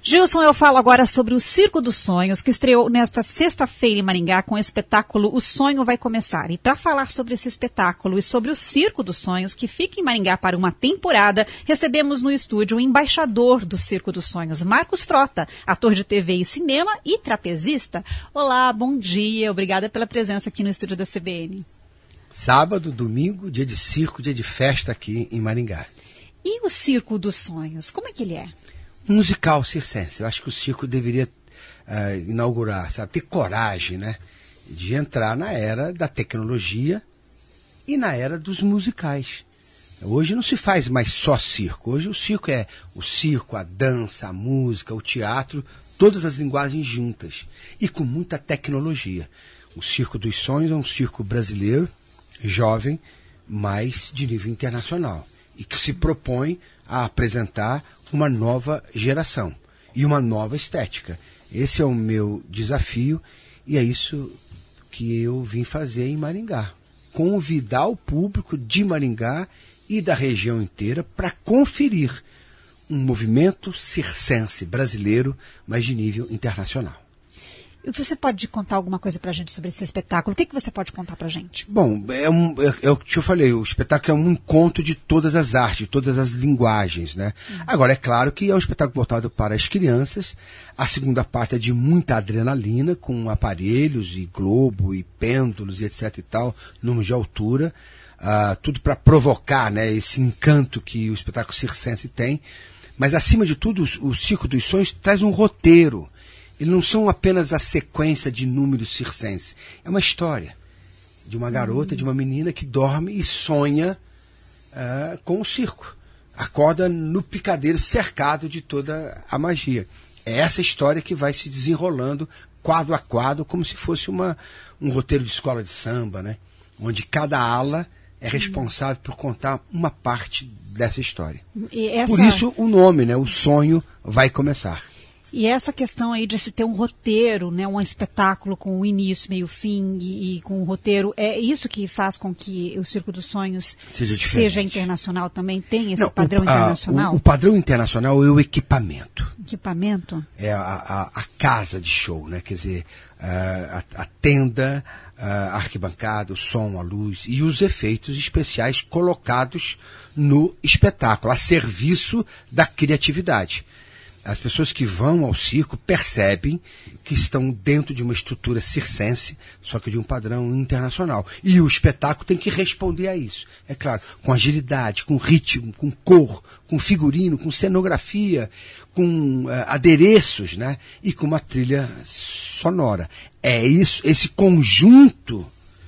Gilson, eu falo agora sobre o Circo dos Sonhos, que estreou nesta sexta-feira em Maringá com o espetáculo O Sonho Vai Começar. E para falar sobre esse espetáculo e sobre o Circo dos Sonhos, que fica em Maringá para uma temporada, recebemos no estúdio o embaixador do Circo dos Sonhos, Marcos Frota, ator de TV e cinema e trapezista. Olá, bom dia, obrigada pela presença aqui no estúdio da CBN. Sábado, domingo, dia de circo, dia de festa aqui em Maringá. E o Circo dos Sonhos, como é que ele é? Musical circense. Eu acho que o circo deveria inaugurar, sabe, ter coragem, né, de entrar na era da tecnologia e na era dos musicais. Hoje não se faz mais só circo. Hoje o circo é o circo, a dança, a música, o teatro, todas as linguagens juntas e com muita tecnologia. O Circo dos Sonhos é um circo brasileiro, jovem, mas de nível internacional e que se propõe a apresentar uma nova geração e uma nova estética. Esse é o meu desafio e é isso que eu vim fazer em Maringá. Convidar o público de Maringá e da região inteira para conferir um movimento circense brasileiro, mas de nível internacional. Você pode contar alguma coisa para a gente sobre esse espetáculo? O que você pode contar para a gente? Bom, é o que eu falei, o espetáculo é um encontro de todas as artes, de todas as linguagens, né? Agora, é claro que é um espetáculo voltado para as crianças. A segunda parte é de muita adrenalina, com aparelhos e globo e pêndulos e etc e tal, números de altura, tudo para provocar, né, esse encanto que o espetáculo circense tem. Mas, acima de tudo, o Circo dos Sonhos traz um roteiro. Eles não são apenas a sequência de números circenses. É uma história de uma garota, de uma menina que dorme e sonha com o circo. Acorda no picadeiro cercado de toda a magia. É essa história que vai se desenrolando quadro a quadro, como se fosse um roteiro de escola de samba, né? Onde cada ala é responsável por contar uma parte dessa história. Por isso o nome, né? O Sonho Vai Começar. E essa questão aí de se ter um roteiro, né, um espetáculo com o início, meio, fim e com um roteiro, é isso que faz com que o Circo dos Sonhos seja internacional também? Tem esse padrão internacional? O padrão internacional é o equipamento. Equipamento? É a casa de show, né? Quer dizer, a tenda, a arquibancada, o som, a luz e os efeitos especiais colocados no espetáculo, a serviço da criatividade. As pessoas que vão ao circo percebem que estão dentro de uma estrutura circense, só que de um padrão internacional. E o espetáculo tem que responder a isso. É claro, com agilidade, com ritmo, com cor, com figurino, com cenografia, com adereços, né? E com uma trilha sonora. É isso, esse conjunto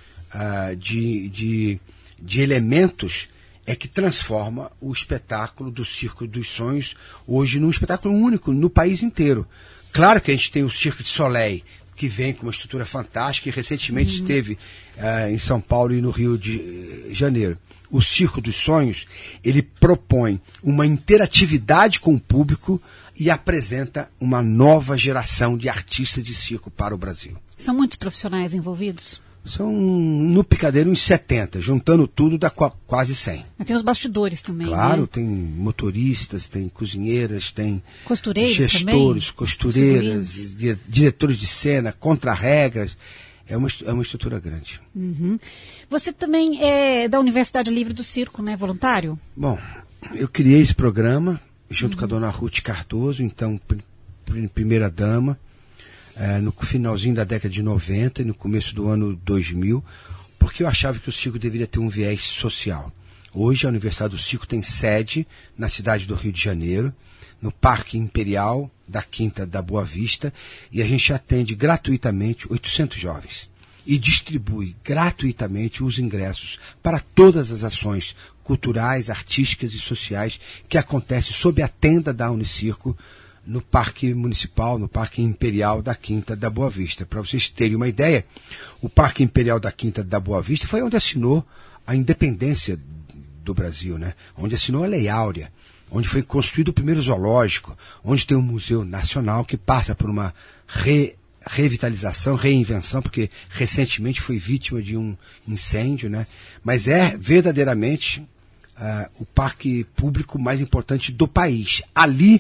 de elementos é que transforma o espetáculo do Circo dos Sonhos hoje num espetáculo único no país inteiro. Claro que a gente tem o Cirque du Soleil, que vem com uma estrutura fantástica e recentemente esteve em São Paulo e no Rio de Janeiro. O Circo dos Sonhos, ele propõe uma interatividade com o público e apresenta uma nova geração de artistas de circo para o Brasil. São muitos profissionais envolvidos? São, no picadeiro, uns 70. Juntando tudo, dá quase 100. Mas tem os bastidores também, claro, né? Tem motoristas, tem cozinheiras, tem costureiros gestores, também? Costureiras, diretores de cena, contra-regras. É uma estrutura grande. Você também é da Universidade Livre do Circo, né? Voluntário? Bom, eu criei esse programa junto com a dona Ruth Cardoso, então primeira-dama, no finalzinho da década de 90 e no começo do ano 2000, porque eu achava que o circo deveria ter um viés social. Hoje a Universidade do Circo tem sede na cidade do Rio de Janeiro, no Parque Imperial da Quinta da Boa Vista, e a gente atende gratuitamente 800 jovens e distribui gratuitamente os ingressos para todas as ações culturais, artísticas e sociais que acontecem sob a tenda da Unicirco, no Parque Municipal, no Parque Imperial da Quinta da Boa Vista. Para vocês terem uma ideia, o Parque Imperial da Quinta da Boa Vista foi onde assinou a independência do Brasil, né? Onde assinou a Lei Áurea, onde foi construído o primeiro zoológico, onde tem um Museu Nacional que passa por uma revitalização, reinvenção, porque recentemente foi vítima de um incêndio, né? Mas é verdadeiramente o parque público mais importante do país. Ali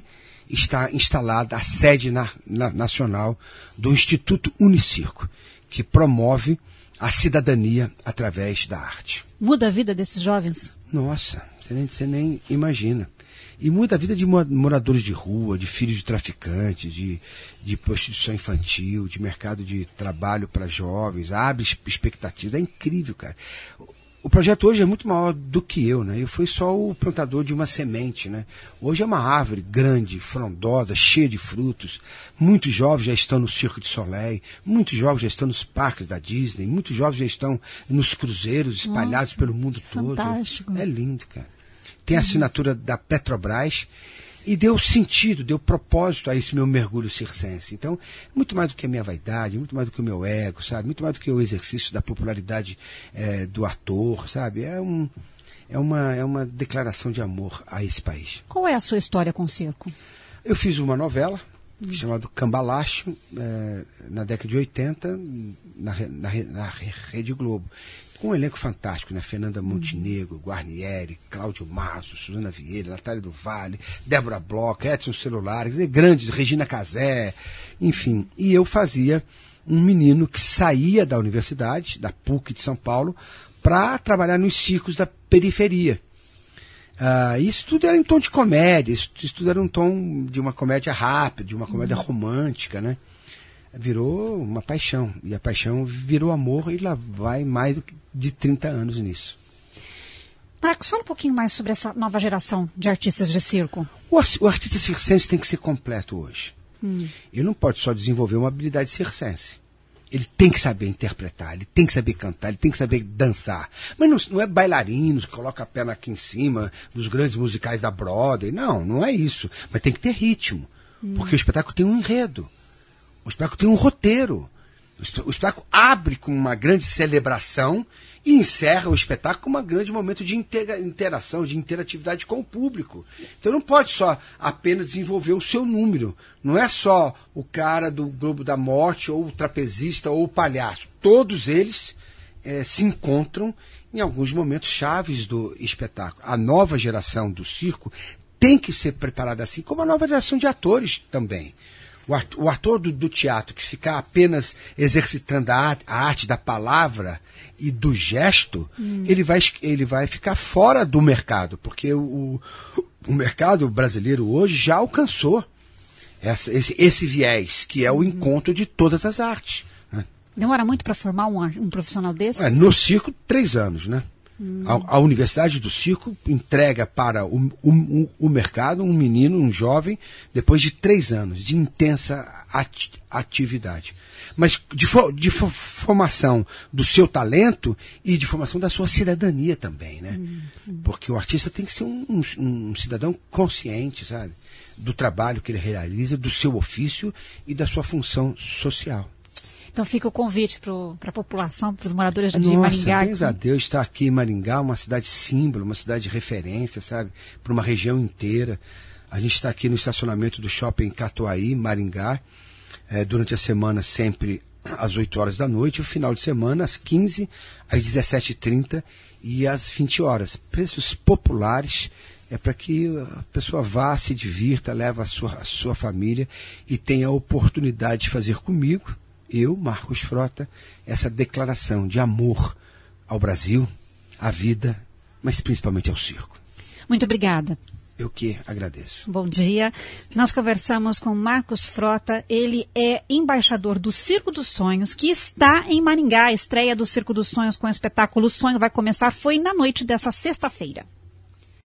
está instalada a sede nacional do Instituto Unicirco, que promove a cidadania através da arte. Muda a vida desses jovens? Nossa, você nem imagina. E muda a vida de moradores de rua, de filhos de traficantes, de prostituição infantil, de mercado de trabalho para jovens, abre expectativas. É incrível, cara. O projeto hoje é muito maior do que eu, né? Eu fui só o plantador de uma semente, né? Hoje é uma árvore grande, frondosa, cheia de frutos. Muitos jovens já estão no Cirque du Soleil, muitos jovens já estão nos parques da Disney, muitos jovens já estão nos cruzeiros espalhados pelo mundo todo. Fantástico. É lindo, cara. Tem a assinatura da Petrobras e deu sentido, deu propósito a esse meu mergulho circense. Então, muito mais do que a minha vaidade, muito mais do que o meu ego, sabe? Muito mais do que o exercício da popularidade do ator, sabe? É uma declaração de amor a esse país. Qual é a sua história com o circo? Eu fiz uma novela chamada Cambalacho, na década de 80, na Rede Globo. Com um elenco fantástico, né? Fernanda Montenegro, Guarnieri, Cláudio Masso, Suzana Vieira, Natália do Vale, Débora Bloch, Edson Celulares, grandes, Regina Casé, enfim. E eu fazia um menino que saía da universidade, da PUC de São Paulo, para trabalhar nos circos da periferia. Isso tudo era em tom de comédia, isso tudo era um tom de uma comédia rápida, de uma comédia romântica, né? Virou uma paixão, e a paixão virou amor, e lá vai mais de 30 anos nisso. Marcos, fala um pouquinho mais sobre essa nova geração de artistas de circo. O artista circense tem que ser completo hoje. Ele não pode só desenvolver uma habilidade circense. Ele tem que saber interpretar, ele tem que saber cantar, ele tem que saber dançar. Mas não é bailarino que coloca a perna aqui em cima dos grandes musicais da Broadway. Não é isso. Mas tem que ter ritmo, porque o espetáculo tem um enredo. O espetáculo tem um roteiro. O espetáculo abre com uma grande celebração e encerra o espetáculo com um grande momento de interação, de interatividade com o público. Então não pode só apenas desenvolver o seu número. Não é só o cara do Globo da Morte, ou o trapezista, ou o palhaço. Todos eles se encontram em alguns momentos chaves do espetáculo. A nova geração do circo tem que ser preparada assim, como a nova geração de atores também. O ator do teatro que ficar apenas exercitando a arte da palavra e do gesto, ele vai ficar fora do mercado, porque o mercado brasileiro hoje já alcançou esse viés, que é o encontro de todas as artes. Né? Demora muito para formar um profissional desse? No circo, 3 anos, né? A Universidade do Circo entrega para o mercado um menino, um jovem, depois de 3 anos de intensa atividade. Mas de formação do seu talento e de formação da sua cidadania também, né? Porque o artista tem que ser um cidadão consciente, sabe? Do trabalho que ele realiza, do seu ofício e da sua função social. Então fica o convite para a população, para os moradores de Maringá. Graças a Deus estar aqui em Maringá, uma cidade símbolo, uma cidade de referência, sabe? Para uma região inteira. A gente está aqui no estacionamento do Shopping Catuaí, Maringá, durante a semana sempre às 8 horas da noite, e o final de semana às 15, às 17h30 e às 20 horas. Preços populares, para que a pessoa vá, se divirta, leve a sua família e tenha a oportunidade de fazer comigo, eu, Marcos Frota, essa declaração de amor ao Brasil, à vida, mas principalmente ao circo. Muito obrigada. Eu que agradeço. Bom dia. Nós conversamos com Marcos Frota. Ele é embaixador do Circo dos Sonhos, que está em Maringá. A estreia do Circo dos Sonhos com o espetáculo O Sonho vai começar, foi na noite dessa sexta-feira.